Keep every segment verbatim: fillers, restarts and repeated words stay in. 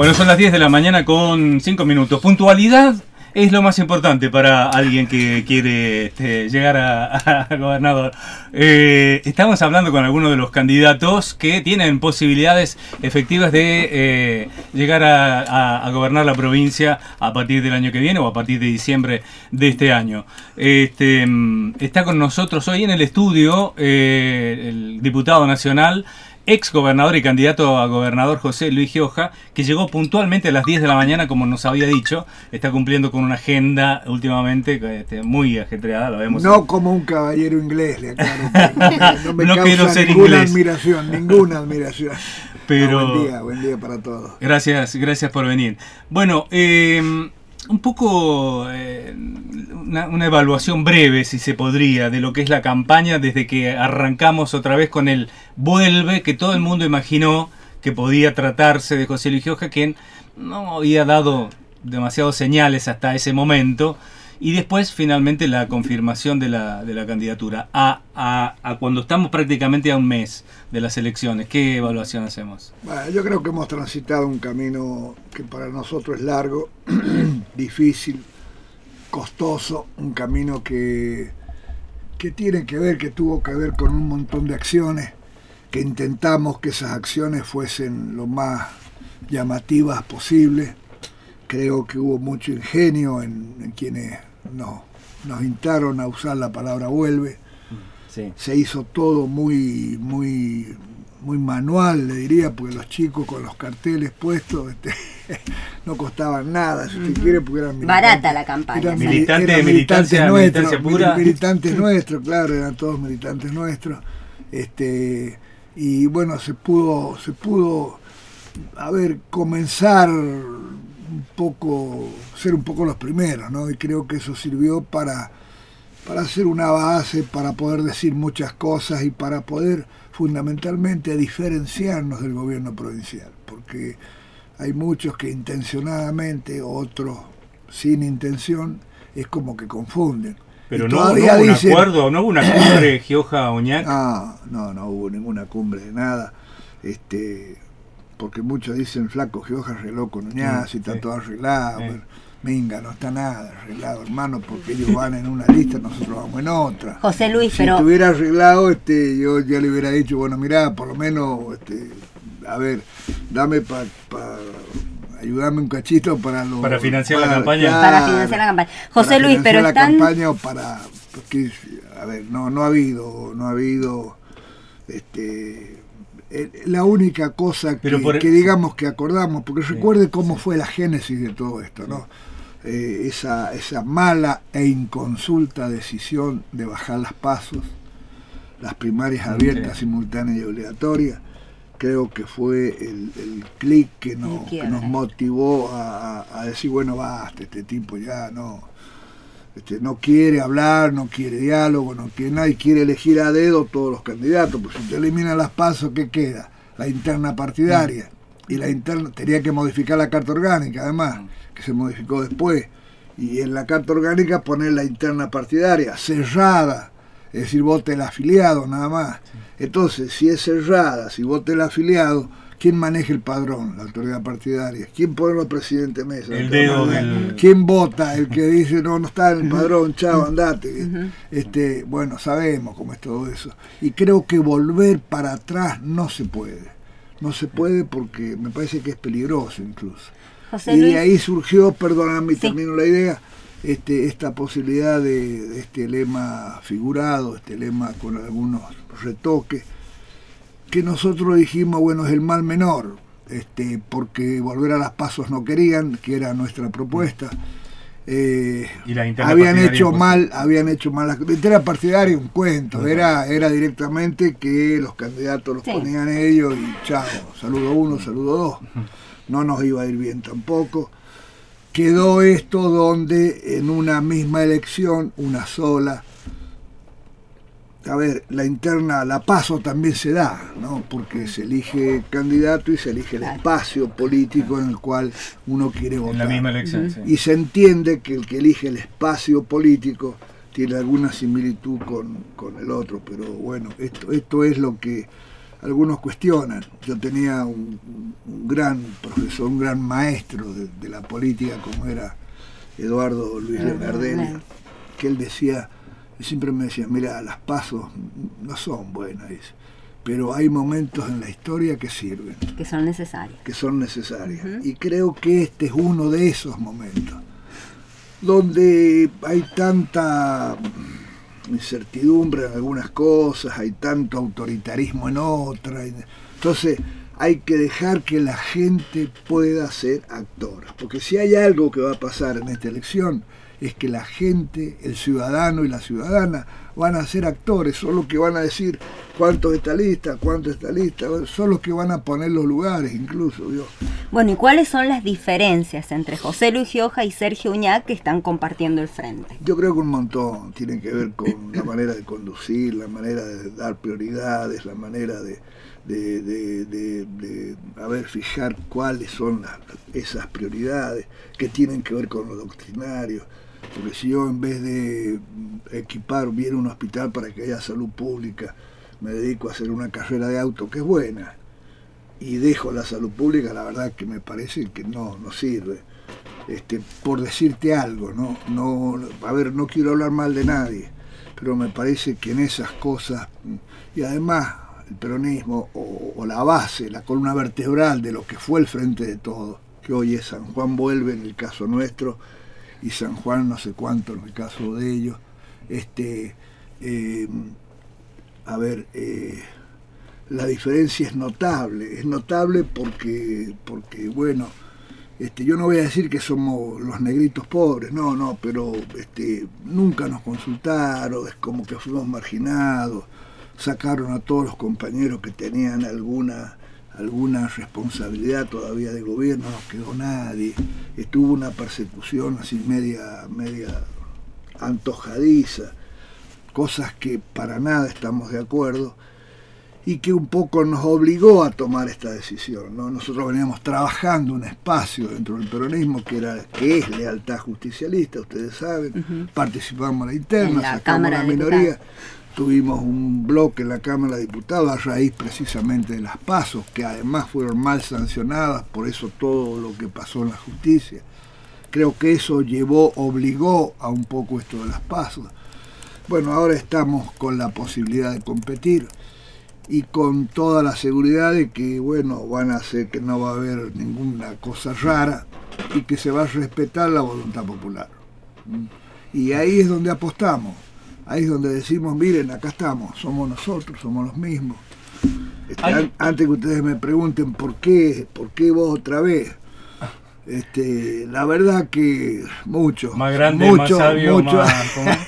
Bueno, son las diez de la mañana con cinco minutos. Puntualidad es lo más importante para alguien que quiere este, llegar a, a gobernador. Eh, estamos hablando con algunos de los candidatos que tienen posibilidades efectivas de eh, llegar a, a, a gobernar la provincia a partir del año que viene o a partir de diciembre de este año. Este, está con nosotros hoy en el estudio eh, el diputado nacional, ex gobernador y candidato a gobernador José Luis Gioja, que llegó puntualmente a las diez de la mañana, como nos había dicho. Está cumpliendo con una agenda últimamente este, muy ajetreada, lo vemos. No en... como un caballero inglés, le aclaro. No, no me no causa quiero ser ninguna inglés. admiración, ninguna admiración. Pero no, buen día, buen día para todos. Gracias, gracias por venir. Bueno, eh, un poco eh, una, una evaluación breve, si se podría, de lo que es la campaña desde que arrancamos otra vez con el vuelve, que todo el mundo imaginó que podía tratarse de José Luis Gioja, quien no había dado demasiados señales hasta ese momento, y después finalmente la confirmación de la, de la candidatura. A, a, a cuando estamos prácticamente a un mes de las elecciones, ¿qué evaluación hacemos? Bueno, yo creo que hemos transitado un camino que para nosotros es largo, difícil, costoso, un camino que, que tiene que ver, que tuvo que ver con un montón de acciones, que intentamos que esas acciones fuesen lo más llamativas posible. Creo que hubo mucho ingenio en, en quienes nos, nos instaron a usar la palabra vuelve. Sí. Se hizo todo muy, muy, muy manual, le diría, porque los chicos con los carteles puestos este, no costaban nada, si usted quiere, porque eran militantes. Barata la campaña. Eran, militante, eran militantes nuestros, militancia pura. Militantes nuestros, claro, eran todos militantes nuestros. Este, y bueno, se pudo, se pudo, a ver, comenzar un poco, ser un poco los primeros, ¿no? Y creo que eso sirvió para, para hacer una base, para poder decir muchas cosas y para poder fundamentalmente diferenciarnos del gobierno provincial, porque hay muchos que intencionadamente, otros sin intención, es como que confunden. Pero no, no hubo un dicen, acuerdo, no hubo una cumbre Gioja-Oñac. No, no, no hubo ninguna cumbre de nada. Este, porque muchos dicen, flaco, Gioja arregló con Oñac, sí, y está sí. todo arreglado. Sí. Pero, minga, no está nada arreglado, hermano, porque ellos van en una lista, nosotros vamos en otra. José Luis, si pero... Si estuviera arreglado, este, yo ya le hubiera dicho, bueno, mirá, por lo menos, este, a ver, dame para... Pa, ayúdame un cachito para lo, para financiar para, la campaña. Claro, para financiar la campaña. José Luis, pero la están... campaña o para, porque, a ver, no, no ha habido, no ha habido, este, la única cosa que, por... que digamos que acordamos, porque sí, recuerde cómo sí. fue la génesis de todo esto, ¿no? Sí. Eh, esa, esa mala e inconsulta decisión de bajar las pasos, las primarias abiertas, sí. simultáneas y obligatorias. Creo que fue el, el clic que nos, que nos motivó a, a decir, bueno, basta, este tipo ya no, este, no quiere hablar, no quiere diálogo, no quiere nadie, quiere elegir a dedo todos los candidatos, pues si te eliminan las pasos, ¿qué queda? La interna partidaria. Y la interna, tenía que modificar la carta orgánica, además, que se modificó después. Y en la carta orgánica poner la interna partidaria, cerrada. Es decir, vote el afiliado nada más. Entonces, si es cerrada, si vota el afiliado, ¿quién maneja el padrón? La autoridad partidaria. ¿Quién pone los presidentes de mesa? El dedo del... ¿Quién vota? El que dice, no, no está en el padrón, chao, andate. Este, bueno, sabemos cómo es todo eso. Y creo que volver para atrás no se puede. No se puede porque me parece que es peligroso incluso. José y de ahí surgió, perdóname, sí. termino la idea, Este, esta posibilidad de, de este lema figurado, este lema con algunos retoques, que nosotros dijimos, bueno, es el mal menor, este, porque volver a las pasos no querían, que era nuestra propuesta. Eh, ¿Y la habían hecho pues? mal, habían hecho mal la, la interna partidaria, un cuento, uh-huh. era, era directamente que los candidatos los sí. ponían ellos y chao, saludo uno, saludo dos. Uh-huh. No nos iba a ir bien tampoco. Quedó esto donde en una misma elección, una sola, a ver, la interna, la paso también se da, ¿no? Porque se elige candidato y se elige el espacio político en el cual uno quiere votar. En la misma elección, sí. Y se entiende que el que elige el espacio político tiene alguna similitud con, con el otro, pero bueno, esto, esto es lo que algunos cuestionan. Yo tenía un, un gran profesor, un gran maestro de, de la política como era Eduardo Luis Leonardelli, que él decía, y siempre me decía, mira, las pasos no son buenas, dice, pero hay momentos en la historia que sirven. Que son necesarias. Que son necesarias. Uh-huh. Y creo que este es uno de esos momentos, donde hay tanta incertidumbre en algunas cosas, hay tanto autoritarismo en otras. Entonces hay que dejar que la gente pueda ser actora, porque si hay algo que va a pasar en esta elección es que la gente, el ciudadano y la ciudadana van a ser actores, son los que van a decir cuánto está lista, cuánto está lista, son los que van a poner los lugares incluso. Yo. Bueno, ¿y cuáles son las diferencias entre José Luis Gioja y Sergio Uñac que están compartiendo el frente? Yo creo que un montón, tienen que ver con la manera de conducir, la manera de dar prioridades, la manera de, de, de, de, de a ver, fijar cuáles son las, esas prioridades que tienen que ver con lo doctrinario. Porque si yo en vez de equipar bien un hospital para que haya salud pública, me dedico a hacer una carrera de auto que es buena y dejo la salud pública, la verdad que me parece que no, no sirve. Este, por decirte algo, ¿no? No, a ver, no quiero hablar mal de nadie, pero me parece que en esas cosas, y además el peronismo o, o la base, la columna vertebral de lo que fue el Frente de Todos, que hoy es San Juan Vuelve en el caso nuestro, y San Juan no sé cuánto en el caso de ellos, este, eh, a ver, eh, la diferencia es notable, es notable porque, porque bueno, este, yo no voy a decir que somos los negritos pobres, no, no, pero este, nunca nos consultaron, es como que fuimos marginados, sacaron a todos los compañeros que tenían alguna... alguna responsabilidad todavía de gobierno, no quedó nadie, estuvo una persecución así media, media antojadiza, cosas que para nada estamos de acuerdo y que un poco nos obligó a tomar esta decisión, ¿no? Nosotros veníamos trabajando un espacio dentro del peronismo que era que es lealtad justicialista, ustedes saben, uh-huh. Participamos en la interna, en la sacamos la minoría. Tuvimos un bloque en la Cámara de Diputados a raíz precisamente de las pasos, que además fueron mal sancionadas, por eso todo lo que pasó en la justicia. Creo que eso llevó, obligó a un poco esto de las pasos. Bueno, ahora estamos con la posibilidad de competir y con toda la seguridad de que, bueno, van a hacer que no va a haber ninguna cosa rara y que se va a respetar la voluntad popular. Y ahí es donde apostamos. Ahí es donde decimos, miren, acá estamos, somos nosotros, somos los mismos. Este, an, antes que ustedes me pregunten por qué, por qué vos otra vez, este, la verdad que mucho. Más grande, mucho, más sabio, mucho. más...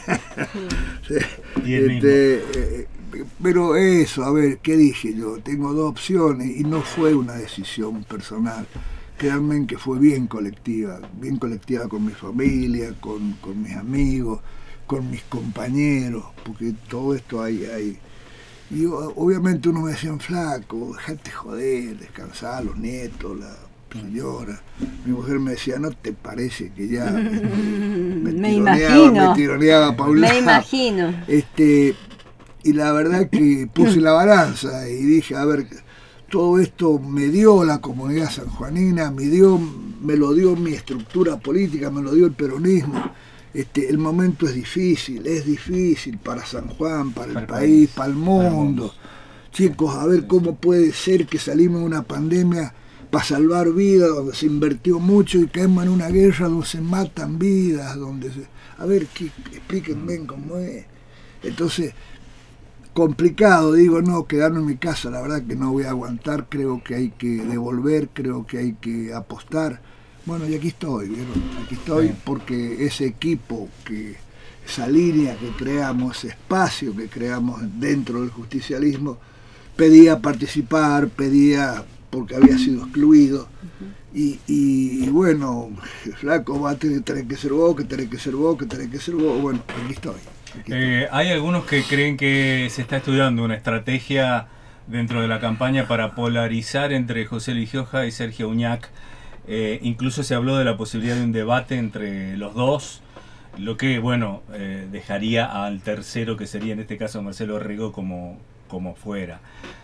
Sí, y el este, eh, pero eso, a ver, ¿qué dije yo? Tengo dos opciones y no fue una decisión personal. Créanme que fue bien colectiva, bien colectiva con mi familia, con, con mis amigos, con mis compañeros, porque todo esto hay, hay. Y yo, obviamente uno me decía, flaco, dejate joder, descansar, los nietos, la señora. Mi mujer me decía, ¿no te parece que ya este, me, me tironeaba, imagino. me tironeaba para un Me lado? imagino. Este, y la verdad que puse la balanza y dije, a ver, todo esto me dio la comunidad sanjuanina, me dio, me lo dio mi estructura política, me lo dio el peronismo. Este, el momento es difícil, es difícil para San Juan, para el, para el país, para el mundo. Chicos, a ver cómo puede ser que salimos de una pandemia para salvar vidas, donde se invirtió mucho y caemos en una guerra donde se matan vidas, donde se... A ver, ¿qué? Explíquenme cómo es. Entonces, complicado, digo, no, quedarme en mi casa, la verdad que no voy a aguantar, creo que hay que devolver, creo que hay que apostar. Bueno, y aquí estoy, ¿vieron? Aquí estoy porque ese equipo, que esa línea que creamos, ese espacio que creamos dentro del justicialismo, pedía participar, pedía porque había sido excluido. Uh-huh. y, y, y bueno, flaco, va a tener, tener que ser vos, que tenés que ser vos, que tenés que ser vos. Bueno, aquí estoy. Aquí estoy. Eh, hay algunos que creen que se está estudiando una estrategia dentro de la campaña para polarizar entre José Luis Gioja y Sergio Uñac. Eh, incluso se habló de la posibilidad de un debate entre los dos, lo que, bueno, eh, dejaría al tercero, que sería en este caso Marcelo Rego, como, como fuera.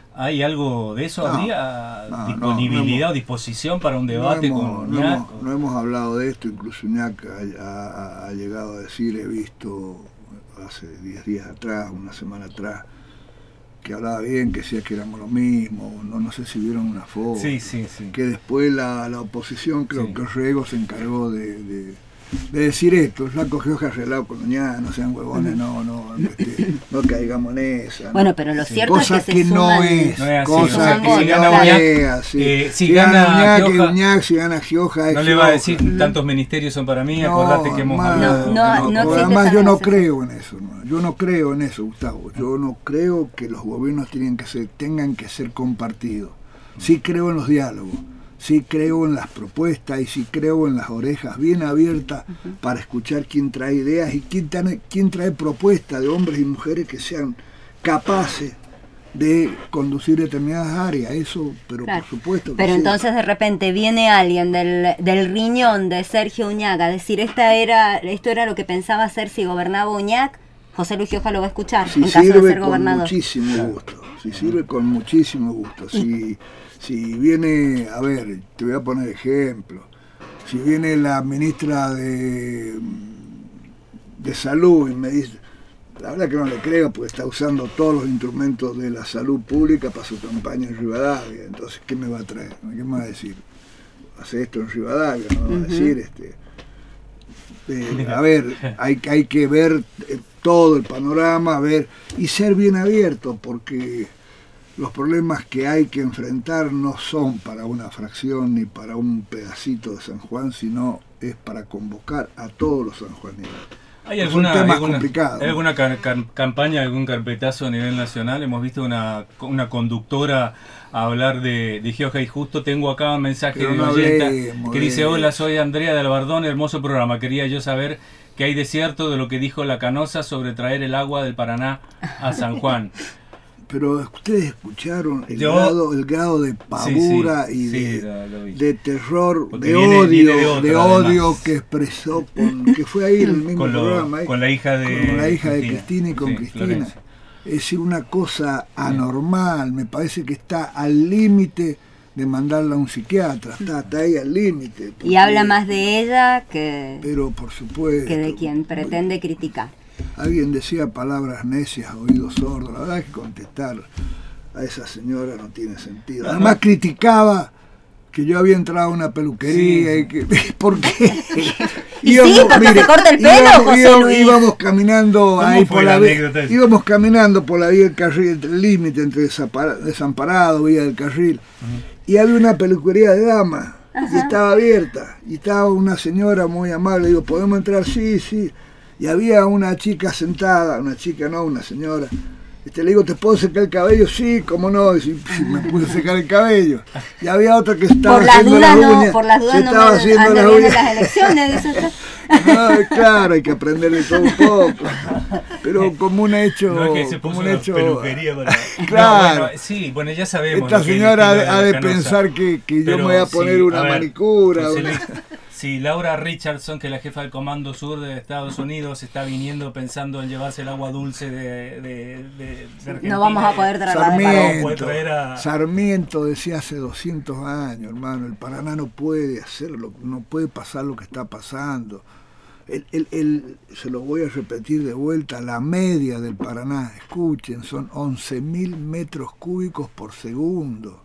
¿Hay algo de eso? No, ¿Habría no, disponibilidad no, no hemos, o disposición para un debate no hemos, con no Uñac? hemos, no hemos hablado de esto, incluso Uñac ha, ha, ha llegado a decir, he visto hace diez días atrás, una semana atrás, que hablaba bien, que decía que éramos lo mismo, no, no sé si vieron una foto, sí, sí, sí. que después la, la oposición, creo sí. que Rego se encargó de, de, de decir esto, el flaco Gioja arreglado con Uñac, no sean huevones, no, no, este, no caigamos en esa. ¿no? Bueno, pero lo sí. cierto Cosa es que, que se no suman, es, no es así, cosa no, que si gana no Uñac, es así. eh, si, si gana gana Uñac, Gioja, es Uñac, si gana Gioja, es no Gioja. le va a decir mm. tantos ministerios son para mí, no, acordate que hemos más, hablado. No, no, no existe además esa yo no negociación. creo en eso, ¿no? Yo no creo en eso, Gustavo. Yo no creo que los gobiernos tienen que ser, tengan que ser compartidos. Sí creo en los diálogos, sí creo en las propuestas y sí creo en las orejas bien abiertas uh-huh. para escuchar quién trae ideas y quién trae, quién trae propuestas de hombres y mujeres que sean capaces de conducir determinadas áreas, eso, pero claro. por supuesto que Pero sí. entonces de repente viene alguien del, del riñón de Sergio Uñac a decir esta era, esto era lo que pensaba hacer si gobernaba Uñac, José Luis Gioja lo va a escuchar si en caso de ser con gobernador. Muchísimo gusto, si sirve con muchísimo gusto, si, si viene, a ver, te voy a poner ejemplo, si viene la ministra de, de Salud y me dice, la verdad que no le creo porque está usando todos los instrumentos de la salud pública para su campaña en Rivadavia, entonces ¿qué me va a traer? ¿Qué me va a decir? Hace esto en Rivadavia, no me va a decir este eh, a ver, hay, hay que ver todo el panorama, ver y ser bien abierto porque los problemas que hay que enfrentar no son para una fracción ni para un pedacito de San Juan, sino es para convocar a todos los sanjuaninos. ¿Hay alguna, hay alguna, complicado, ¿hay alguna ca ca campaña, algún carpetazo a nivel nacional? Hemos visto una, una conductora a hablar de, de Gioja y justo tengo acá un mensaje Pero de no oyenta hablemos, que dice, de... hola, soy Andrea de Albardón, hermoso programa. Quería yo saber qué hay de cierto de lo que dijo la Canosa sobre traer el agua del Paraná a San Juan. Pero ustedes escucharon el, Yo, grado, el grado de pavura sí, sí, y de, sí, lo, lo de terror, porque de viene, odio, viene de, otra, de odio además. que expresó, con, que fue ahí en el mismo con lo, programa, ahí, con la hija de con la hija Cristina, de Cristina y con sí, Cristina. Florencia. Es decir, una cosa anormal, me parece que está al límite de mandarla a un psiquiatra, está, está ahí al límite. Y habla más de ella que, pero por supuesto, que de quien pretende criticar. Alguien decía palabras necias, oídos sordos, la verdad es que contestar a esa señora no tiene sentido. Además criticaba que yo había entrado a una peluquería sí. y que ¿por qué? Y íbamos, sí, porque mire, se corta el pelo, íbamos, José íbamos, Luis. íbamos caminando ahí por la, la vía, íbamos caminando por la vía del carril, el límite entre Desamparado, Vía del Carril, uh-huh. y había una peluquería de damas y estaba abierta y estaba una señora muy amable, digo, ¿podemos entrar? Sí, sí. Y había una chica sentada, una chica no, una señora. Este, le digo, ¿te puedo secar el cabello? Sí, cómo no, y, y me pude secar el cabello. Y había otra que estaba por las haciendo dudas las no, uñas. por las dudas se no estaba me haciendo las uñas. las elecciones. No, claro, hay que aprender de todo un poco. Pero como un hecho... No es que se puso como un una hecho, peluquería para... Claro. No, bueno, sí, bueno, ya sabemos. Esta señora ha, ha de pensar que, que yo me voy a poner sí, una a ver, manicura. Una... Si Laura Richardson, que es la jefa del Comando Sur de Estados Unidos, está viniendo pensando en llevarse el agua dulce de, de, de, de Argentina, no vamos a poder traerla Sarmiento, de traer a... Sarmiento decía hace doscientos años, hermano, el Paraná no puede hacerlo, no puede pasar lo que está pasando. El, el, el, se lo voy a repetir de vuelta, la media del Paraná, escuchen, son once mil metros cúbicos por segundo.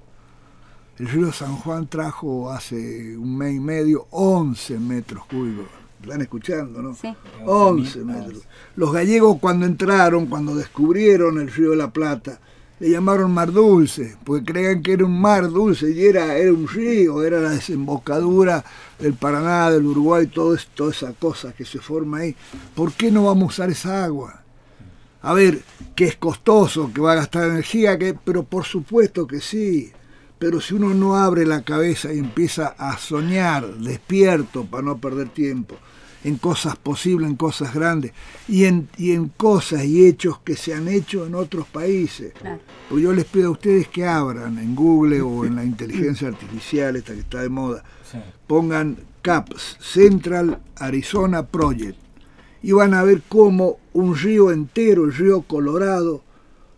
El río San Juan trajo hace un mes y medio once metros cúbicos. Están escuchando, ¿no? Sí. once metros. Los gallegos cuando entraron, cuando descubrieron el río de la Plata, le llamaron Mar Dulce, porque creían que era un mar dulce y era, era un río, era la desembocadura del Paraná, del Uruguay, todo eso, toda esa cosa que se forma ahí. ¿Por qué no vamos a usar esa agua? A ver, que es costoso, que va a gastar energía, que, pero por supuesto que sí. Pero si uno no abre la cabeza y empieza a soñar despierto para no perder tiempo en cosas posibles, en cosas grandes y en, y en cosas y hechos que se han hecho en otros países. Claro. Pues yo les pido a ustedes que abran en Google o en la inteligencia artificial, esta que está de moda, sí. Pongan C A P S, Central Arizona Project, y van a ver cómo un río entero, el río Colorado,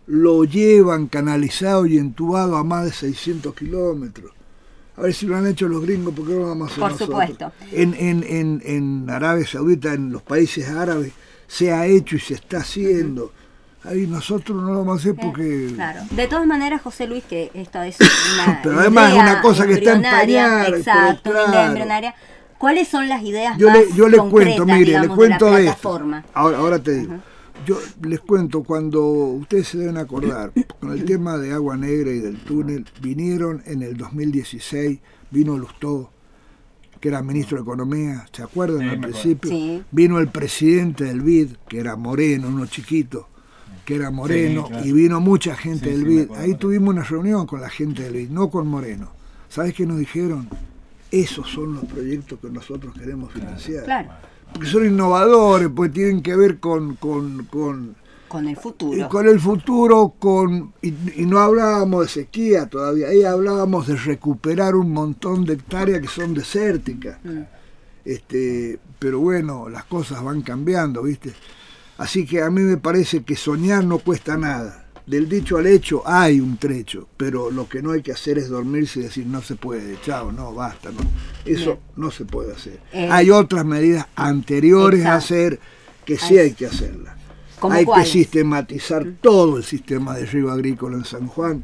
lo llevan canalizado y entubado a más de seiscientos kilómetros. A ver si lo han hecho los gringos, porque no lo vamos a hacer Por nosotros. supuesto. En, en, en, en Arabia Saudita, en los países árabes, se ha hecho y se está haciendo. Ahí nosotros no lo vamos a hacer porque... Claro. De todas maneras, José Luis, que esto es una pero además idea es una cosa que está en embrionaria, pañales, exacto, pero una idea claro. embrionaria. ¿Cuáles son las ideas Yo más le, yo les concretas, cuento, mire, digamos, les cuento de la de esto. plataforma? Ahora, ahora te digo. Ajá. Yo les cuento, cuando ustedes se deben acordar, con el tema de Agua Negra y del túnel, vinieron en el dos mil dieciséis, vino Lustó, que era ministro de Economía, ¿se acuerdan Sí, al me acuerdo. principio? Sí. Vino el presidente del B I D, que era moreno, uno chiquito, que era moreno, Sí, claro. y vino mucha gente Sí, del sí, B me I D. acuerdo, Ahí me acuerdo. tuvimos una reunión con la gente del B I D, no con Moreno. ¿Sabes qué nos dijeron? Esos son los proyectos que nosotros queremos financiar. Claro, Porque son innovadores, pues tienen que ver con... con, con con el y futuro. con el futuro, con y, y no hablábamos de sequía todavía, ahí hablábamos de recuperar un montón de hectáreas que son desérticas. Mm. Este, pero bueno, las cosas van cambiando, ¿viste? Así que a mí me parece que soñar no cuesta nada. Del dicho al hecho hay un trecho, pero lo que no hay que hacer es dormirse y decir no se puede, chao, no, basta, no. Eso Bien. no se puede hacer. Eh, hay otras medidas anteriores a exacto. hacer que sí Hay- hay que hacerlas. ¿Cómo Hay cuáles? que sistematizar todo el sistema de riego agrícola en San Juan,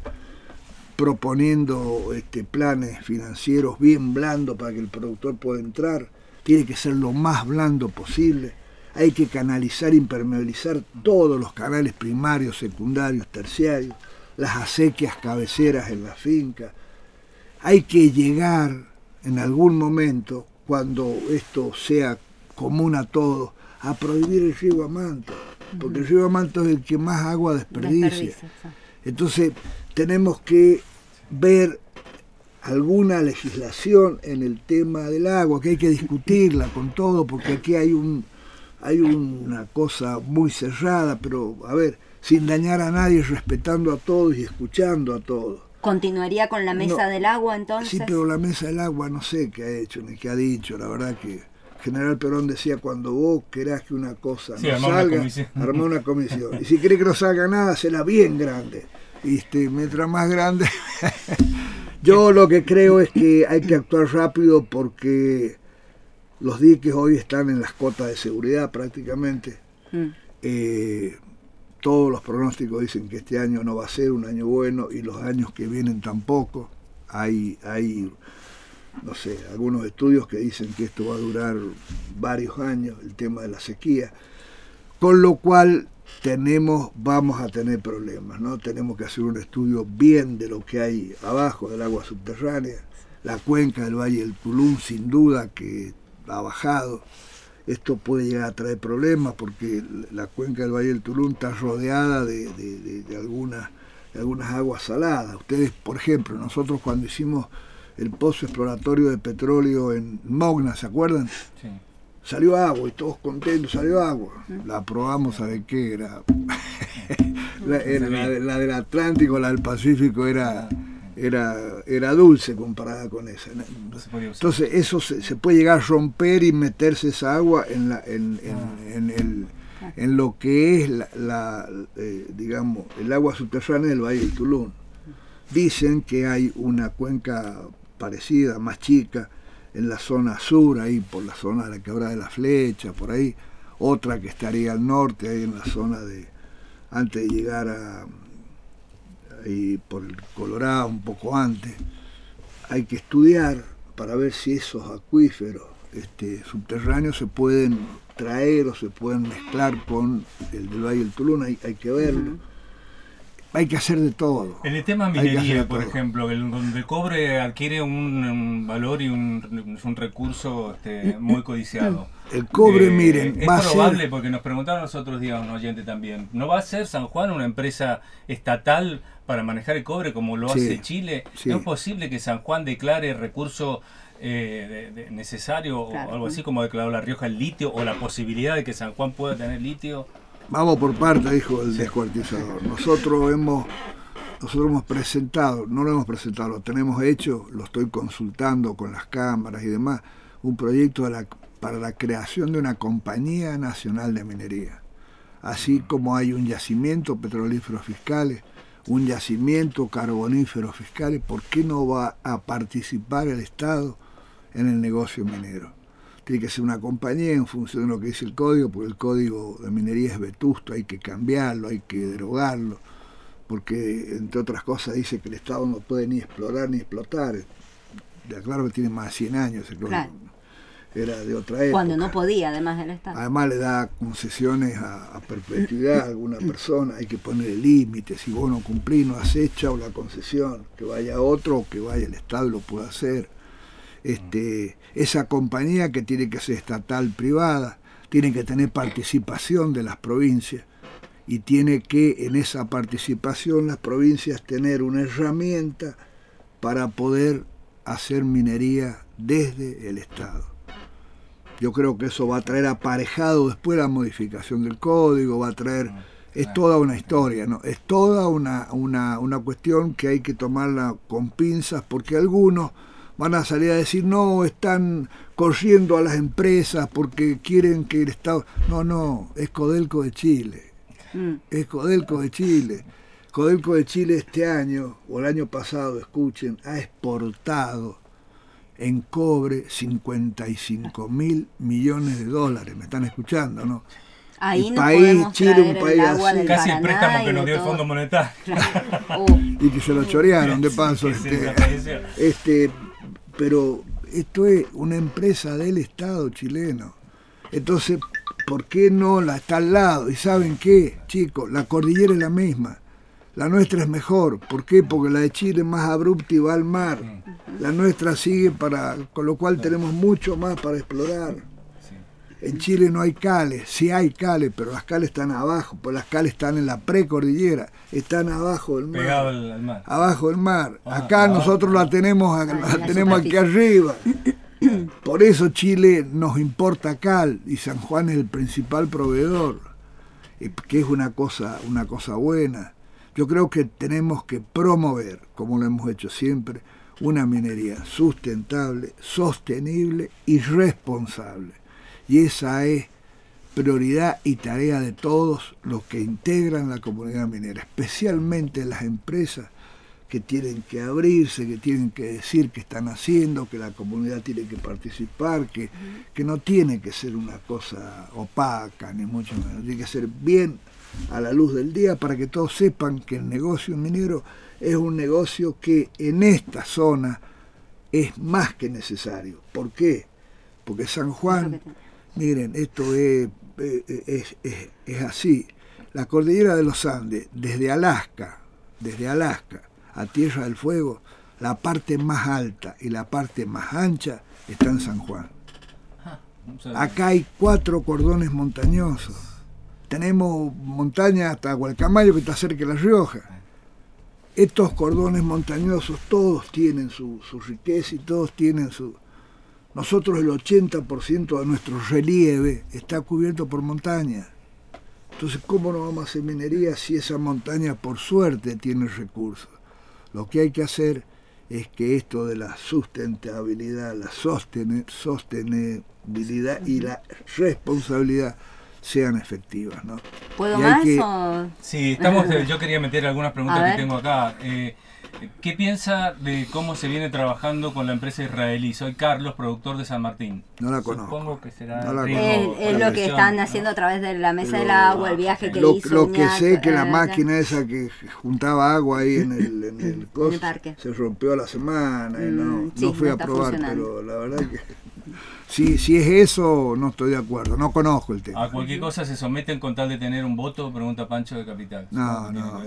proponiendo este, planes financieros bien blandos para que el productor pueda entrar. Tiene que ser lo más blando posible. Hay que canalizar, impermeabilizar todos los canales primarios, secundarios, terciarios, las acequias cabeceras en la finca. Hay que llegar en algún momento, cuando esto sea común a todos, a prohibir el riego a manto, porque el riego a manto es el que más agua desperdicia. Desperdicio, exacto. Entonces tenemos que ver alguna legislación en el tema del agua, que hay que discutirla con todo, porque aquí hay un hay una cosa muy cerrada, pero a ver, sin dañar a nadie, respetando a todos y escuchando a todos. ¿Continuaría con la mesa No. del agua entonces? Sí, pero la mesa del agua no sé qué ha hecho ni qué ha dicho, la verdad que General Perón decía, cuando vos querás que una cosa Sí, no armá una salga, comisión. armá una comisión. Y si querés que no salga nada, hacela bien grande. Y este, mientras más grande... Yo lo que creo es que hay que actuar rápido porque los diques hoy están en las cotas de seguridad prácticamente. Mm. Eh, todos los pronósticos dicen que este año no va a ser un año bueno y los años que vienen tampoco. Hay, hay no sé, algunos estudios que dicen que esto va a durar varios años, el tema de la sequía, con lo cual tenemos, vamos a tener problemas, ¿no? Tenemos que hacer un estudio bien de lo que hay abajo del agua subterránea, la cuenca del Valle del Tulún sin duda que ha bajado. Esto puede llegar a traer problemas porque la cuenca del Valle del Tulún está rodeada de, de, de, de, algunas, de algunas aguas saladas. Ustedes, por ejemplo, nosotros cuando hicimos el pozo exploratorio de petróleo en Mogna, ¿se acuerdan? Sí. Salió agua y todos contentos, salió agua. La probamos, ¿sabe qué? Era, la, era la, la del Atlántico, la del Pacífico era... Era, era dulce comparada con esa. Entonces eso se, se puede llegar a romper y meterse esa agua en, la, en, en, en, el, en lo que es la, la eh, digamos, el agua subterránea del Valle del Tulún. Dicen que hay una cuenca parecida, más chica, en la zona sur, ahí por la zona de la Quebrada de la Flecha, por ahí, otra que estaría al norte, ahí en la zona de, antes de llegar a... y por el Colorado un poco antes. Hay que estudiar para ver si esos acuíferos este, subterráneos se pueden traer o se pueden mezclar con el del Valle del Tulún, hay, hay que verlo. Uh-huh. Hay que hacer de todo. En el tema minería, por todo. ejemplo, el, donde el cobre adquiere un, un valor y un, un recurso este, muy codiciado. El cobre, eh, miren, es va probable, a ser... porque nos preguntaron los otros días un oyente también, ¿no va a ser San Juan una empresa estatal para manejar el cobre como lo sí, hace Chile? Sí. ¿Es posible que San Juan declare recurso eh, de, de necesario claro. o algo así como declaró La Rioja el litio o la posibilidad de que San Juan pueda tener litio? Vamos por parte, dijo el descuartizador. Nosotros hemos, nosotros hemos presentado, no lo hemos presentado, lo tenemos hecho, lo estoy consultando con las cámaras y demás, un proyecto de la, para la creación de una compañía nacional de minería. así como hay un yacimiento petrolífero fiscales, un yacimiento carbonífero fiscales, ¿por qué no va a participar el Estado en el negocio minero? Tiene que ser una compañía en función de lo que dice el código, porque el código de minería es vetusto, hay que cambiarlo, hay que derogarlo, porque entre otras cosas dice que el Estado no puede ni explorar ni explotar. Ya claro que tiene más de cien años el código. Claro. Era de otra época. Cuando no podía, además del Estado. Además le da concesiones a, a perpetuidad a alguna persona, hay que ponerle límites, si vos no cumplís, no has hecho la concesión, que vaya otro o que vaya el Estado y lo pueda hacer. Este, esa compañía que tiene que ser estatal, privada, tiene que tener participación de las provincias y tiene que en esa participación las provincias tener una herramienta para poder hacer minería desde el Estado. Yo creo que eso va a traer aparejado después la modificación del código, va a traer, es toda una historia, ¿no? Es toda una, una, una cuestión que hay que tomarla con pinzas, porque algunos van a salir a decir, no, están corriendo a las empresas porque quieren que el Estado... No, no, es Codelco de Chile, mm. es Codelco de Chile. Codelco de Chile este año, o el año pasado, escuchen, ha exportado en cobre cincuenta y cinco mil millones de dólares. ¿Me están escuchando, no? Ahí el no país, podemos Chile, un país así. Casi el préstamo que nos dio el Fondo Monetario. Claro. Uh. Y que se lo chorearon de paso. este, este, pero esto es una empresa del Estado chileno. Entonces, ¿por qué no la está al lado? ¿Y saben qué, chicos? La cordillera es la misma. La nuestra es mejor. ¿Por qué? Porque la de Chile es más abrupta y va al mar. La nuestra sigue para... Con lo cual tenemos mucho más para explorar. En Chile no hay cales. Sí hay cales, pero las cales están abajo. Pues las cales están en la precordillera. Están abajo del mar. Pegado al, al mar. Abajo del mar. Acá ah, nosotros la tenemos, a, la tenemos aquí arriba. Por eso Chile nos importa cal y San Juan es el principal proveedor. Que es una cosa, una cosa buena. Yo creo que tenemos que promover, como lo hemos hecho siempre, una minería sustentable, sostenible y responsable. Y esa es prioridad y tarea de todos los que integran la comunidad minera, especialmente las empresas que tienen que abrirse, que tienen que decir qué están haciendo, que la comunidad tiene que participar, que, que no tiene que ser una cosa opaca, ni mucho menos, tiene que ser bien a la luz del día para que todos sepan que el negocio minero es un negocio que en esta zona es más que necesario. ¿Por qué? Porque San Juan, miren, esto es, es, es, es así, la cordillera de los Andes, desde Alaska, desde Alaska a Tierra del Fuego, la parte más alta y la parte más ancha está en San Juan. Acá hay cuatro cordones montañosos. Tenemos montaña hasta Gualcamayo, que está cerca de La Rioja. Estos cordones montañosos todos tienen su, su riqueza y todos tienen su... Nosotros el ochenta por ciento de nuestro relieve está cubierto por montaña. Entonces, ¿cómo no vamos a hacer minería si esa montaña, por suerte, tiene recursos? Lo que hay que hacer es que esto de la sustentabilidad, la sostenibilidad y la responsabilidad sean efectivas, ¿no? ¿Puedo más que... o...? Sí, estamos, yo quería meter algunas preguntas que tengo acá. Eh, ¿Qué piensa de cómo se viene trabajando con la empresa israelí? Soy Carlos, productor de San Martín. No la conozco. Supongo que será... No la es, es lo que están haciendo, ¿no? A través de la mesa Pero, del agua, el viaje que lo, hizo. Lo que Uñac, sé es que eh, la máquina esa que juntaba agua ahí en el, en el, coso, en el parque se rompió a la semana y no, mm, sí, no fui no a probar, funcionando. Pero la verdad que... Si, si es eso, no estoy de acuerdo, no conozco el tema. A cualquier cosa se someten con tal de tener un voto, pregunta Pancho de Capital. No, no.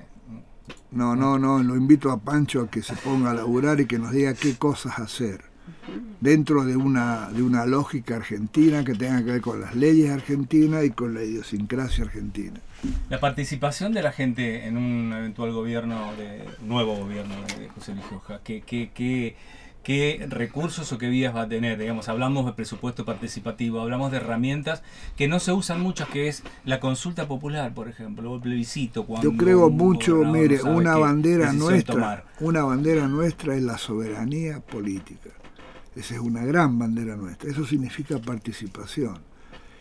No, no, no, lo invito a Pancho a que se ponga a laburar y que nos diga qué cosas hacer. Dentro de una, de una lógica argentina que tenga que ver con las leyes argentinas y con la idiosincrasia argentina. La participación de la gente en un eventual gobierno, de nuevo gobierno de José Luis Gioja, ¿qué, qué, qué, qué recursos o qué vías va a tener? Digamos, hablamos de presupuesto participativo, hablamos de herramientas que no se usan muchas, que es la consulta popular, por ejemplo, o el plebiscito. Cuando Yo creo mucho, mire, no una bandera nuestra, tomar. una bandera nuestra es la soberanía política. Esa es una gran bandera nuestra. Eso significa participación.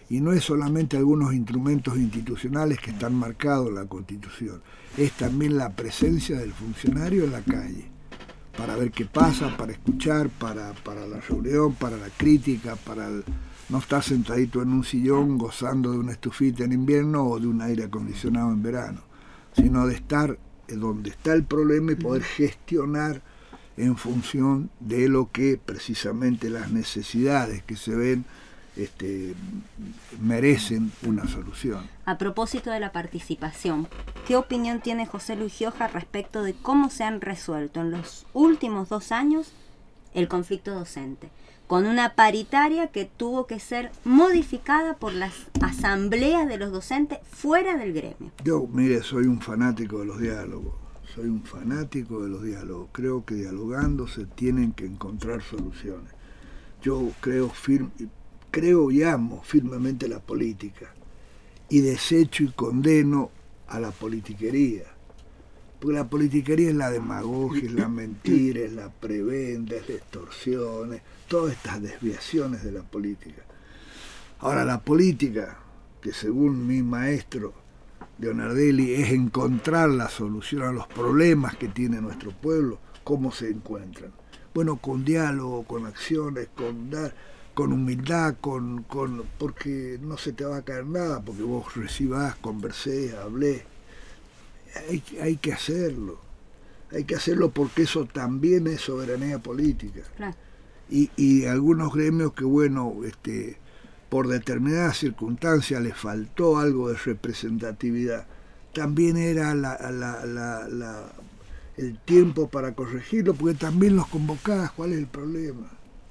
Y no es solamente algunos instrumentos institucionales que están marcados en la Constitución, es también la presencia del funcionario en la calle, para ver qué pasa, para escuchar, para, para la reunión, para la crítica, para el, no estar sentadito en un sillón gozando de una estufita en invierno o de un aire acondicionado en verano, sino de estar donde está el problema y poder gestionar en función de lo que precisamente las necesidades que se ven Este, merecen una solución. A propósito de la participación, ¿qué opinión tiene José Luis Gioja respecto de cómo se han resuelto en los últimos dos años el conflicto docente? Con una paritaria que tuvo que ser modificada por las asambleas de los docentes fuera del gremio. Yo, mire, soy un fanático de los diálogos, soy un fanático de los diálogos. Creo que dialogando se tienen que encontrar soluciones. Yo creo firme Creo y amo firmemente la política y desecho y condeno a la politiquería, porque la politiquería es la demagogia, es la mentira, es la prebenda, es la extorsión, es todas estas desviaciones de la política. Ahora, la política, que según mi maestro Leonardelli es encontrar la solución a los problemas que tiene nuestro pueblo, ¿cómo se encuentran? Bueno, con diálogo, con acciones, con dar... con humildad, con, con porque no se te va a caer nada, porque vos recibás, conversés, hablés. Hay, hay que hacerlo, hay que hacerlo porque eso también es soberanía política. Claro. Y, y algunos gremios que, bueno, este, por determinadas circunstancias les faltó algo de representatividad, también era la, la, la, la, el tiempo para corregirlo, porque también los convocás. ¿Cuál es el problema?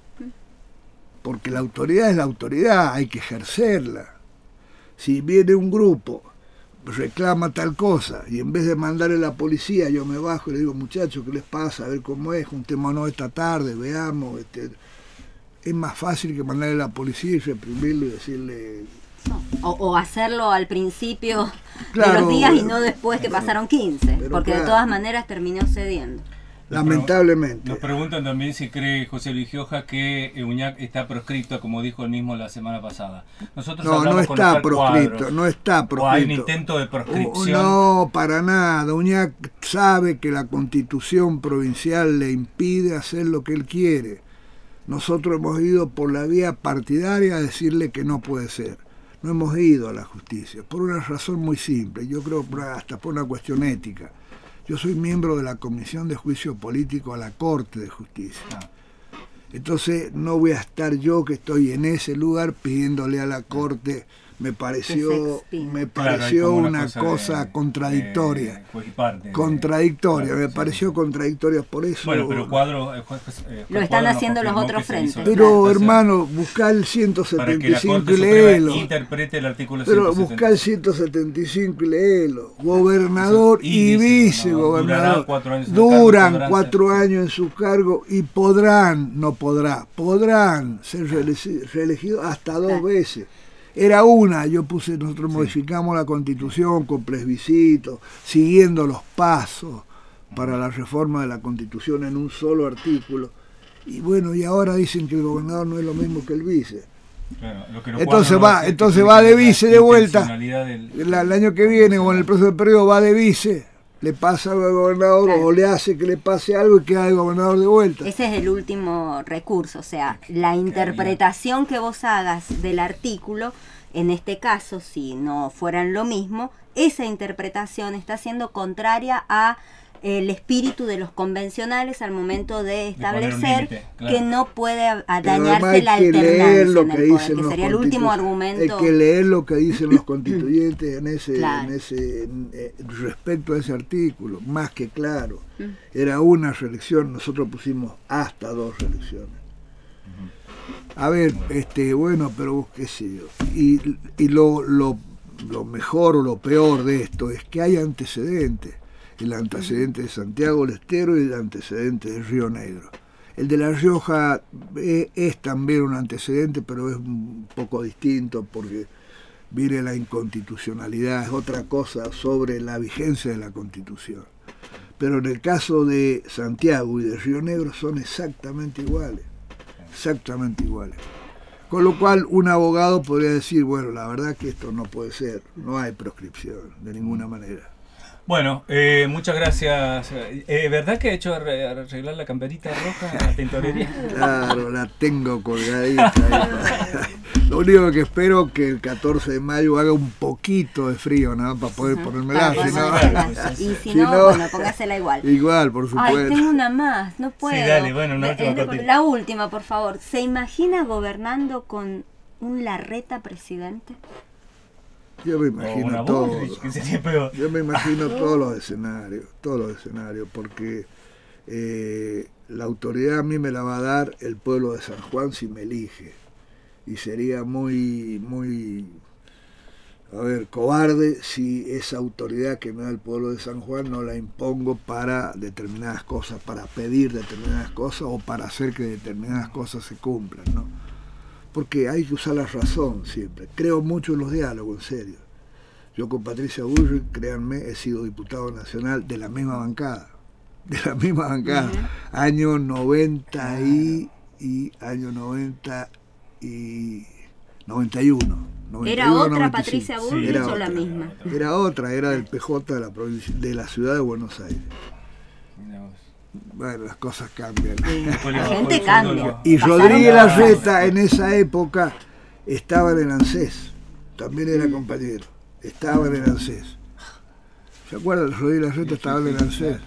Porque la autoridad es la autoridad, hay que ejercerla. Si viene un grupo, reclama tal cosa, y en vez de mandarle a la policía, yo me bajo y le digo, muchachos, ¿qué les pasa? A ver cómo es, juntémonos esta tarde, veamos. Este, es más fácil que mandarle a la policía y reprimirlo y decirle... No. O, o hacerlo al principio claro, de los días y no después que pasaron quince, porque claro, de todas maneras terminó cediendo. Lamentablemente. Nos preguntan también si cree José Luis Gioja que Uñac está proscrito, como dijo él mismo la semana pasada. Nosotros no, no está proscrito, no está proscrito. ¿O hay un intento de proscripción? No, para nada. Uñac sabe que la Constitución provincial le impide hacer lo que él quiere. Nosotros hemos ido por la vía partidaria a decirle que no puede ser. No hemos ido a la justicia, por una razón muy simple, yo creo hasta por una cuestión ética. Yo soy miembro de la Comisión de Juicio Político a la Corte de Justicia. Entonces no voy a estar yo que estoy en ese lugar pidiéndole a la Corte, me pareció me pareció claro, una, una cosa, cosa de, contradictoria. De, parte contradictoria, de, me pareció sí, contradictoria por eso. Bueno, pero Cuadro... Eh, juez, eh, lo están haciendo los otros frentes. Pero claro, hermano, buscá el ciento setenta y cinco y léelo. Interprete el artículo pero buscá el ciento setenta y cinco y léelo. Gobernador y, y vicegobernador. Duran cuatro años en su cargo y podrán, no podrá, podrán ser reelegidos hasta dos veces. Era una, yo puse, nosotros sí. modificamos la Constitución con plebiscito, siguiendo los pasos para la reforma de la Constitución en un solo artículo. Y bueno, y ahora dicen que el gobernador no es lo mismo que el vice. Claro, lo que no entonces va, no entonces va de vice de vuelta. Del... La, el año que viene o en el próximo periodo va de vice, le pasa algo al gobernador claro. o le hace que le pase algo y queda el gobernador de vuelta. Ese es el último recurso, o sea, la interpretación que vos hagas del artículo, en este caso, si no fueran lo mismo, esa interpretación está siendo contraria a el espíritu de los convencionales al momento de establecer límite, claro. que no puede a, a dañarse la alternancia en el poder, que sería el último argumento. Hay que leer lo que dicen los constituyentes en ese, claro. en ese en, eh, respecto a ese artículo, más que claro. Era una reelección, nosotros pusimos hasta dos reelecciones. A ver, este, bueno, pero qué sé yo. Y, y lo, lo, lo mejor o lo peor de esto es que hay antecedentes. El antecedente de Santiago del Estero y el antecedente de Río Negro. El de La Rioja es, es también un antecedente, pero es un poco distinto porque viene la inconstitucionalidad, es otra cosa sobre la vigencia de la Constitución. Pero en el caso de Santiago y de Río Negro son exactamente iguales, exactamente iguales. Con lo cual un abogado podría decir, bueno, la verdad que esto no puede ser, no hay proscripción de ninguna manera. Bueno, eh, muchas gracias. Eh, ¿Verdad que ha hecho arreglar la camperita roja a la tintorería? Claro, la tengo colgadita. Lo único que espero es que el catorce de mayo haga un poquito de frío, ¿no? Para poder ponérmela. Para Si no, ponérmela. Y si, si no, no, bueno, póngasela igual. Igual, por supuesto. Ay, tengo una más, no puedo. Sí, dale, bueno, una Eh, última eh, cortita. La última, por favor. ¿Se imagina gobernando con un Larreta presidente? Yo me O imagino una todo. Bullrich, que sería peor. Yo me imagino todos los escenarios, todos los escenarios, porque eh, la autoridad a mí me la va a dar el pueblo de San Juan si me elige. Y sería muy, muy, a ver, cobarde si esa autoridad que me da el pueblo de San Juan no la impongo para determinadas cosas, para pedir determinadas cosas o para hacer que determinadas cosas se cumplan, ¿no? Porque hay que usar la razón siempre. Creo mucho en los diálogos, en serio. Yo con Patricia Bullrich, créanme, he sido diputado nacional de la misma bancada. De la misma bancada. Uh-huh. Año noventa y, y año noventa y noventa y uno. noventa y uno ¿Era otra noventa y cinco. Patricia Bullrich Sí, o otra, la misma? Era otra, era del P J de la, provincia, de la ciudad de Buenos Aires. Bueno, las cosas cambian. La gente cambia. Y Rodríguez Larreta en esa época estaba en el ANSES, también era compañero, estaba en el ANSES. ¿Se acuerdan? Rodríguez Larreta estaba en el ANSES.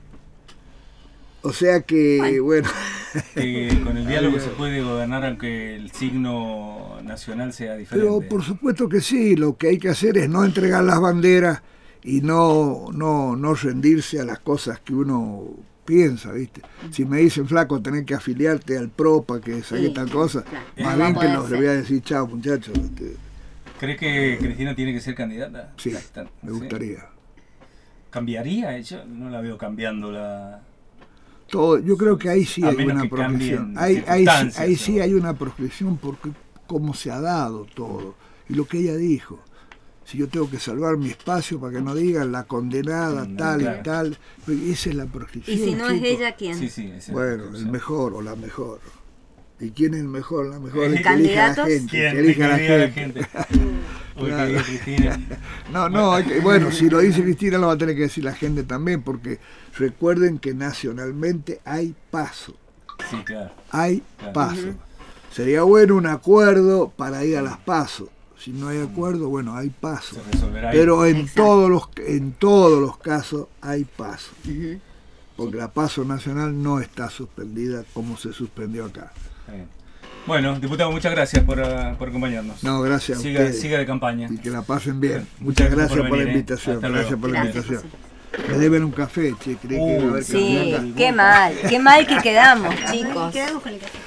O sea que, bueno... Eh, con el diálogo se puede gobernar aunque el signo nacional sea diferente. Pero por supuesto que sí, lo que hay que hacer es no entregar las banderas y no, no, no rendirse a las cosas que uno piensa, ¿viste? Si me dicen, flaco, tenés que afiliarte al P R O para que saque sí, tal cosa, claro. Más no bien que los le voy a decir, chao muchachos. Este. ¿Crees que Cristina tiene que ser candidata? Sí, me gustaría. ¿Sí? ¿Cambiaría? Yo no la veo cambiando la... Todo, yo creo que ahí sí hay una proscripción. Ahí, ahí, ahí sí hay una proscripción porque cómo se ha dado todo. Y lo que ella dijo. Si yo tengo que salvar mi espacio para que no digan la condenada no, tal claro. y tal, esa es la proscripción. ¿Y si no chico? Es ella quién? Sí, sí, es bueno, el mejor o la mejor. ¿Y quién es el mejor? La mejor es que elija la gente. ¿Quién? Que elija la gente. La gente. Claro. Cristina. No, no, hay que, bueno, si lo dice Cristina lo va a tener que decir la gente también, porque recuerden que nacionalmente hay paso. Sí, claro. Hay claro. paso. Uh-huh. Sería bueno un acuerdo para ir a las pasos. Si no hay acuerdo, bueno, hay paso. Pero en todos los en todos los casos hay paso. Uh-huh. Porque la paso nacional no está suspendida como se suspendió acá. Bien. Bueno, diputado, muchas gracias por, uh, por acompañarnos. No, gracias siga, a ustedes. Siga de campaña. Y que la pasen bien. Muchas, muchas gracias por, venir, por la invitación. ¿eh? Gracias por la gracias, invitación. José. Me deben un café, che. Creí uh, que iba a haber sí, café acá. Qué mal, qué mal que quedamos, chicos. Quedamos con el café.